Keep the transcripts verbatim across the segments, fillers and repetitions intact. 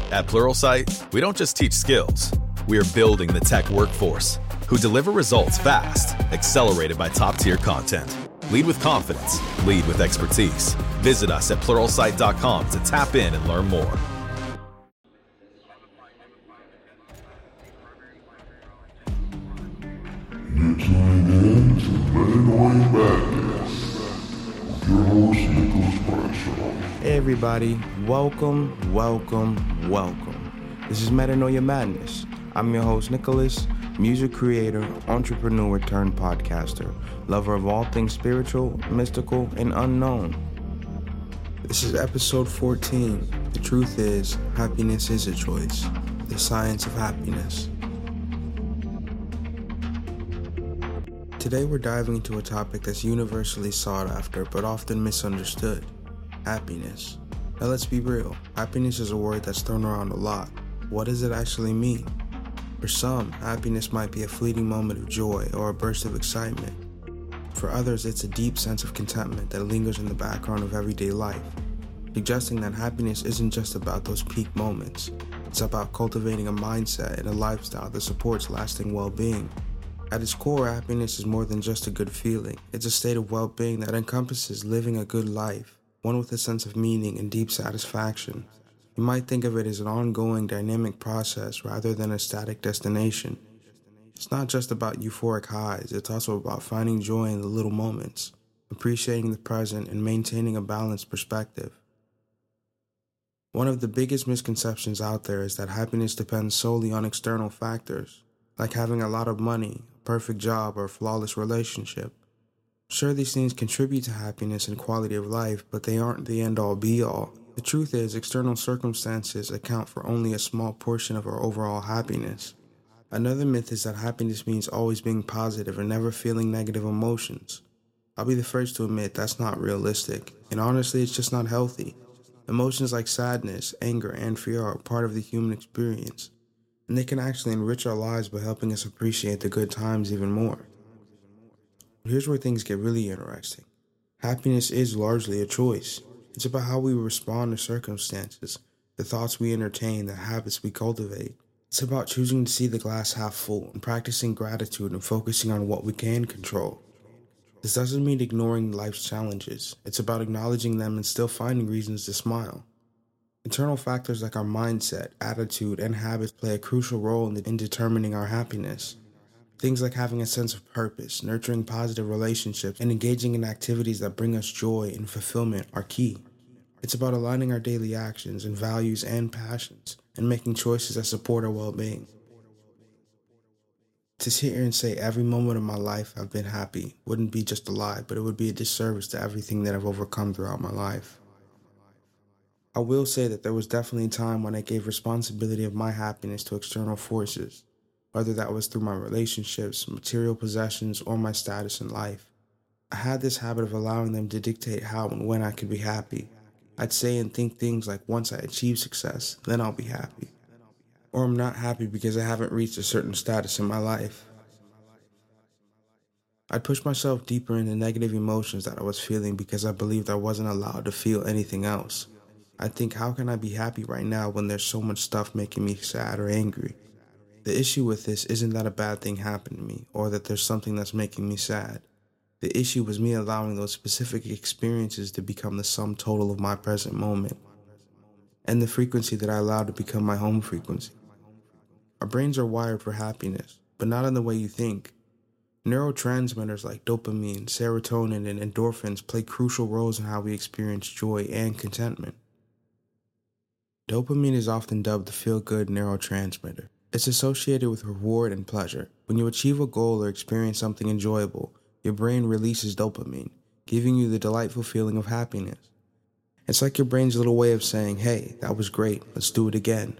At Pluralsight, we don't just teach skills. We are building the tech workforce who deliver results fast, accelerated by top-tier content. Lead with confidence. Lead with expertise. Visit us at pluralsight dot com to tap in and learn more. You're tuning in to Metanoia Madness with your host, Nicholas Bradshaw. Hey everybody, welcome, welcome, welcome. This is Metanoia Madness. I'm your host, Nicholas, music creator, entrepreneur turned podcaster, lover of all things spiritual, mystical, and unknown. This is episode fourteen. The truth is, happiness is a choice. The science of happiness. Today we're diving into a topic that's universally sought after but often misunderstood. Happiness. Now let's be real. Happiness is a word that's thrown around a lot. What does it actually mean? For some, happiness might be a fleeting moment of joy or a burst of excitement. For others, it's a deep sense of contentment that lingers in the background of everyday life, suggesting that happiness isn't just about those peak moments. It's about cultivating a mindset and a lifestyle that supports lasting well-being. At its core, happiness is more than just a good feeling. It's a state of well-being that encompasses living a good life, one with a sense of meaning and deep satisfaction. You might think of it as an ongoing, dynamic process rather than a static destination. It's not just about euphoric highs, it's also about finding joy in the little moments, appreciating the present, and maintaining a balanced perspective. One of the biggest misconceptions out there is that happiness depends solely on external factors, like having a lot of money, a perfect job, or a flawless relationship. Sure, these things contribute to happiness and quality of life, but they aren't the end-all be-all. The truth is, external circumstances account for only a small portion of our overall happiness. Another myth is that happiness means always being positive and never feeling negative emotions. I'll be the first to admit that's not realistic, and honestly, it's just not healthy. Emotions like sadness, anger, and fear are part of the human experience, and they can actually enrich our lives by helping us appreciate the good times even more. But here's where things get really interesting. Happiness is largely a choice. It's about how we respond to circumstances, the thoughts we entertain, the habits we cultivate. It's about choosing to see the glass half full and practicing gratitude and focusing on what we can control. This doesn't mean ignoring life's challenges. It's about acknowledging them and still finding reasons to smile. Internal factors like our mindset, attitude, and habits play a crucial role in, in determining our happiness. Things like having a sense of purpose, nurturing positive relationships, and engaging in activities that bring us joy and fulfillment are key. It's about aligning our daily actions and values and passions, and making choices that support our well-being. To sit here and say every moment of my life I've been happy wouldn't be just a lie, but it would be a disservice to everything that I've overcome throughout my life. I will say that there was definitely a time when I gave responsibility of my happiness to external forces, whether that was through my relationships, material possessions, or my status in life. I had this habit of allowing them to dictate how and when I could be happy. I'd say and think things like, once I achieve success, then I'll be happy. Or I'm not happy because I haven't reached a certain status in my life. I'd push myself deeper into negative emotions that I was feeling because I believed I wasn't allowed to feel anything else. I'd think, how can I be happy right now when there's so much stuff making me sad or angry? The issue with this isn't that a bad thing happened to me, or that there's something that's making me sad. The issue was me allowing those specific experiences to become the sum total of my present moment, and the frequency that I allowed to become my home frequency. Our brains are wired for happiness, but not in the way you think. Neurotransmitters like dopamine, serotonin, and endorphins play crucial roles in how we experience joy and contentment. Dopamine is often dubbed the feel-good neurotransmitter. It's associated with reward and pleasure. When you achieve a goal or experience something enjoyable, your brain releases dopamine, giving you the delightful feeling of happiness. It's like your brain's little way of saying, hey, that was great, let's do it again.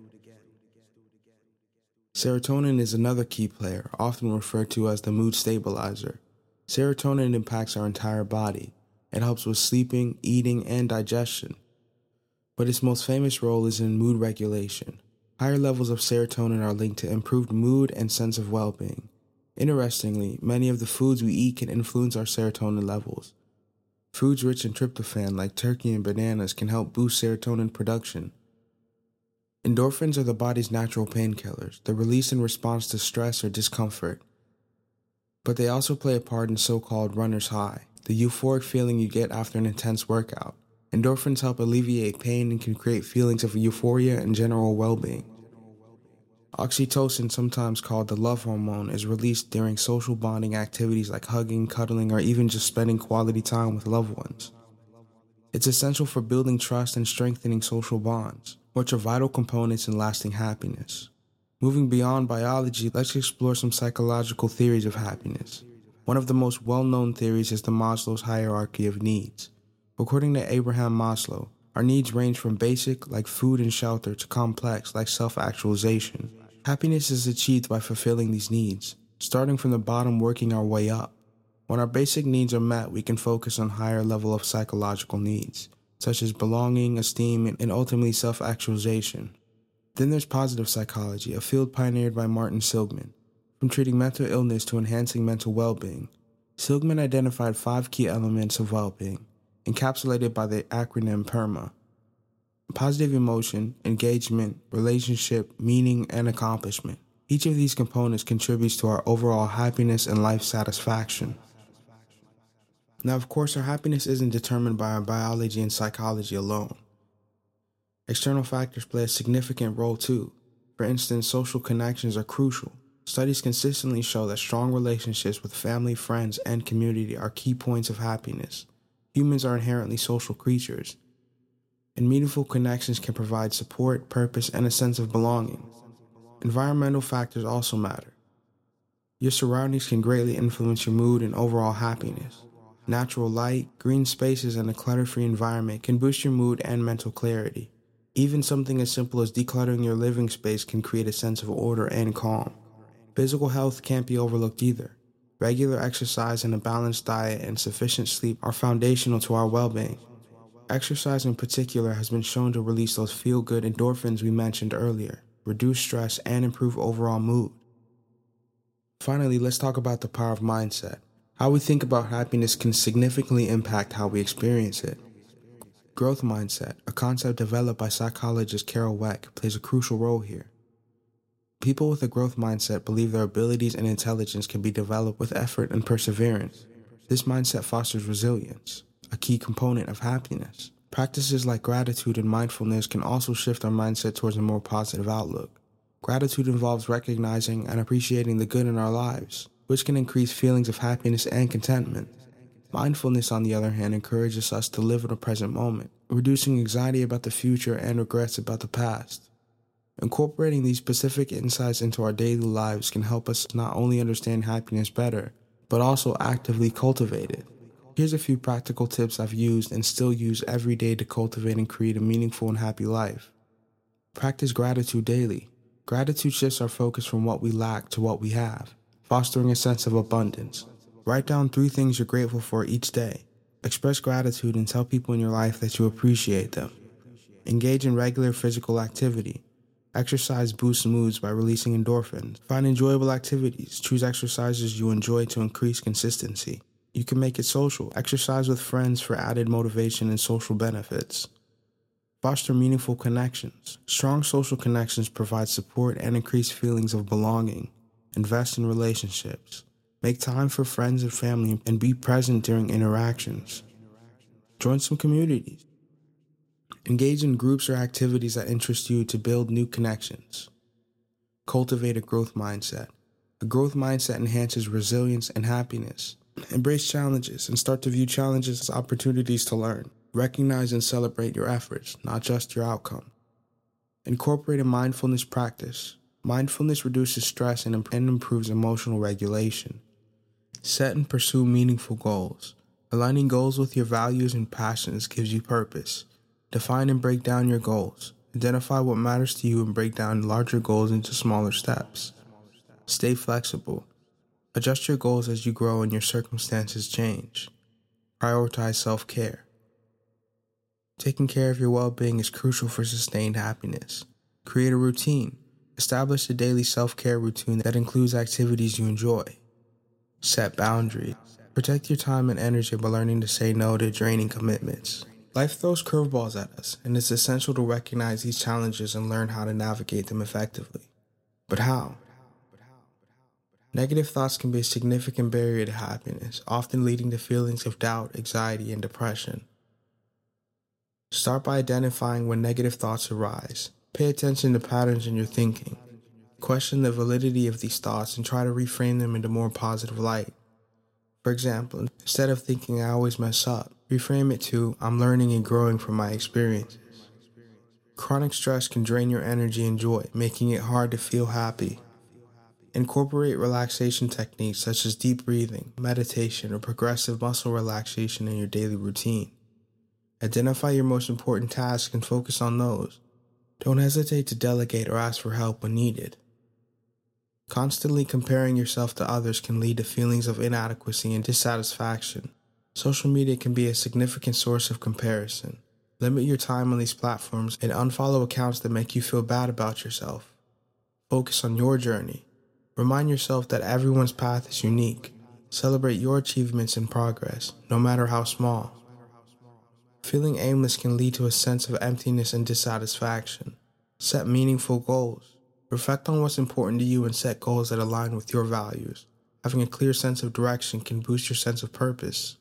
Serotonin is another key player, often referred to as the mood stabilizer. Serotonin impacts our entire body. It helps with sleeping, eating, and digestion. But its most famous role is in mood regulation. Higher levels of serotonin are linked to improved mood and sense of well-being. Interestingly, many of the foods we eat can influence our serotonin levels. Foods rich in tryptophan like turkey and bananas can help boost serotonin production. Endorphins are the body's natural painkillers. They're released in response to stress or discomfort. But they also play a part in so-called runner's high, the euphoric feeling you get after an intense workout. Endorphins help alleviate pain and can create feelings of euphoria and general well-being. Oxytocin, sometimes called the love hormone, is released during social bonding activities like hugging, cuddling, or even just spending quality time with loved ones. It's essential for building trust and strengthening social bonds, which are vital components in lasting happiness. Moving beyond biology, let's explore some psychological theories of happiness. One of the most well-known theories is the Maslow's hierarchy of needs. According to Abraham Maslow, our needs range from basic, like food and shelter, to complex, like self-actualization. Happiness is achieved by fulfilling these needs, starting from the bottom, working our way up. When our basic needs are met, we can focus on higher level of psychological needs, such as belonging, esteem, and ultimately self-actualization. Then there's positive psychology, a field pioneered by Martin Seligman. From treating mental illness to enhancing mental well-being, Seligman identified five key elements of well-being, encapsulated by the acronym PERMA: positive emotion, engagement, relationship, meaning, and accomplishment. Each of these components contributes to our overall happiness and life satisfaction. Now, of course, our happiness isn't determined by our biology and psychology alone. External factors play a significant role too. For instance, social connections are crucial. Studies consistently show that strong relationships with family, friends, and community are key points of happiness. Humans are inherently social creatures, and meaningful connections can provide support, purpose, and a sense of belonging. Environmental factors also matter. Your surroundings can greatly influence your mood and overall happiness. Natural light, green spaces, and a clutter-free environment can boost your mood and mental clarity. Even something as simple as decluttering your living space can create a sense of order and calm. Physical health can't be overlooked either. Regular exercise and a balanced diet and sufficient sleep are foundational to our well-being. Exercise in particular has been shown to release those feel-good endorphins we mentioned earlier, reduce stress, and improve overall mood. Finally, let's talk about the power of mindset. How we think about happiness can significantly impact how we experience it. Growth mindset, a concept developed by psychologist Carol Dweck, plays a crucial role here. People with a growth mindset believe their abilities and intelligence can be developed with effort and perseverance. This mindset fosters resilience, a key component of happiness. Practices like gratitude and mindfulness can also shift our mindset towards a more positive outlook. Gratitude involves recognizing and appreciating the good in our lives, which can increase feelings of happiness and contentment. Mindfulness, on the other hand, encourages us to live in the present moment, reducing anxiety about the future and regrets about the past. Incorporating these specific insights into our daily lives can help us not only understand happiness better, but also actively cultivate it. Here's a few practical tips I've used and still use every day to cultivate and create a meaningful and happy life. Practice gratitude daily. Gratitude shifts our focus from what we lack to what we have, fostering a sense of abundance. Write down three things you're grateful for each day. Express gratitude and tell people in your life that you appreciate them. Engage in regular physical activity. Exercise boosts moods by releasing endorphins. Find enjoyable activities. Choose exercises you enjoy to increase consistency. You can make it social. Exercise with friends for added motivation and social benefits. Foster meaningful connections. Strong social connections provide support and increase feelings of belonging. Invest in relationships. Make time for friends and family and be present during interactions. Join some communities. Engage in groups or activities that interest you to build new connections. Cultivate a growth mindset. A growth mindset enhances resilience and happiness. Embrace challenges and start to view challenges as opportunities to learn. Recognize and celebrate your efforts, not just your outcome. Incorporate a mindfulness practice. Mindfulness reduces stress and improves emotional regulation. Set and pursue meaningful goals. Aligning goals with your values and passions gives you purpose. Define and break down your goals. Identify what matters to you and break down larger goals into smaller steps. Stay flexible. Adjust your goals as you grow and your circumstances change. Prioritize self-care. Taking care of your well-being is crucial for sustained happiness. Create a routine. Establish a daily self-care routine that includes activities you enjoy. Set boundaries. Protect your time and energy by learning to say no to draining commitments. Life throws curveballs at us, and it's essential to recognize these challenges and learn how to navigate them effectively. But how? Negative thoughts can be a significant barrier to happiness, often leading to feelings of doubt, anxiety, and depression. Start by identifying when negative thoughts arise. Pay attention to patterns in your thinking. Question the validity of these thoughts and try to reframe them into more positive light. For example, instead of thinking I always mess up, reframe it to I'm learning and growing from my experiences. Chronic stress can drain your energy and joy, making it hard to feel happy. Incorporate relaxation techniques such as deep breathing, meditation, or progressive muscle relaxation in your daily routine. Identify your most important tasks and focus on those. Don't hesitate to delegate or ask for help when needed. Constantly comparing yourself to others can lead to feelings of inadequacy and dissatisfaction. Social media can be a significant source of comparison. Limit your time on these platforms and unfollow accounts that make you feel bad about yourself. Focus on your journey. Remind yourself that everyone's path is unique. Celebrate your achievements and progress, no matter how small. Feeling aimless can lead to a sense of emptiness and dissatisfaction. Set meaningful goals. Reflect on what's important to you and set goals that align with your values. Having a clear sense of direction can boost your sense of purpose.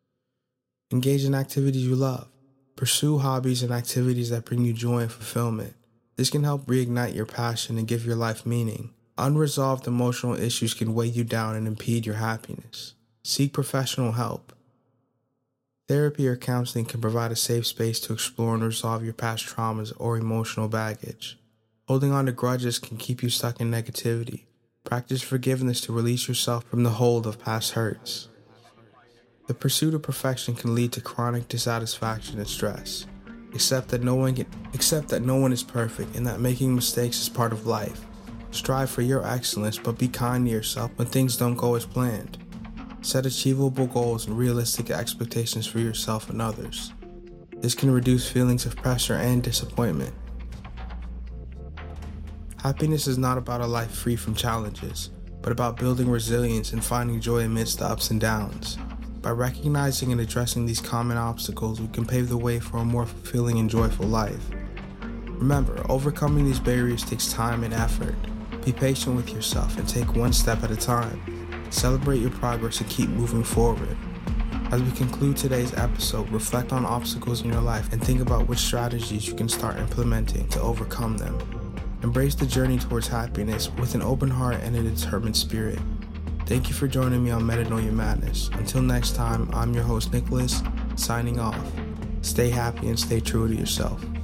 Engage in activities you love. Pursue hobbies and activities that bring you joy and fulfillment. This can help reignite your passion and give your life meaning. Unresolved emotional issues can weigh you down and impede your happiness. Seek professional help. Therapy or counseling can provide a safe space to explore and resolve your past traumas or emotional baggage. Holding on to grudges can keep you stuck in negativity. Practice forgiveness to release yourself from the hold of past hurts. The pursuit of perfection can lead to chronic dissatisfaction and stress. Accept that no one can, accept that no one is perfect and that making mistakes is part of life. Strive for your excellence, but be kind to yourself when things don't go as planned. Set achievable goals and realistic expectations for yourself and others. This can reduce feelings of pressure and disappointment. Happiness is not about a life free from challenges, but about building resilience and finding joy amidst the ups and downs. By recognizing and addressing these common obstacles, we can pave the way for a more fulfilling and joyful life. Remember, overcoming these barriers takes time and effort. Be patient with yourself and take one step at a time. Celebrate your progress and keep moving forward. As we conclude today's episode, reflect on obstacles in your life and think about which strategies you can start implementing to overcome them. Embrace the journey towards happiness with an open heart and a determined spirit. Thank you for joining me on Metanoia Madness. Until next time, I'm your host Nicholas, signing off. Stay happy and stay true to yourself.